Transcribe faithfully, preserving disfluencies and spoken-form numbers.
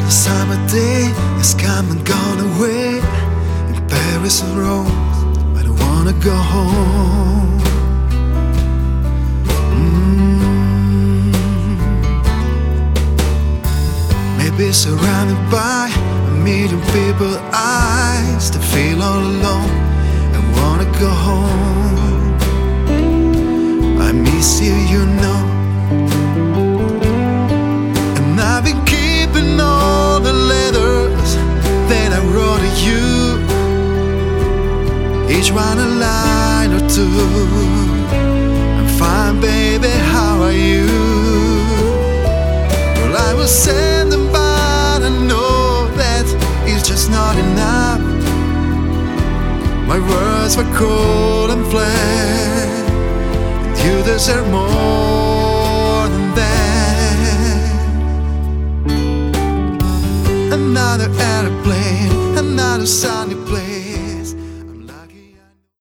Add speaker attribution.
Speaker 1: The summer day has come and gone away. In Paris and Rome, I don't wanna go home. mm. Maybe surrounded by a million people, I still feel all alone and wanna go home. I miss you, you know, and I've been keeping all the letters that I wrote to you, each one a line or two. I'm fine, baby, how are you? Well, I will send them, but I know that it's just not enough. My words were cold and flat, and you deserve more than that. Another airplane, another sunny place.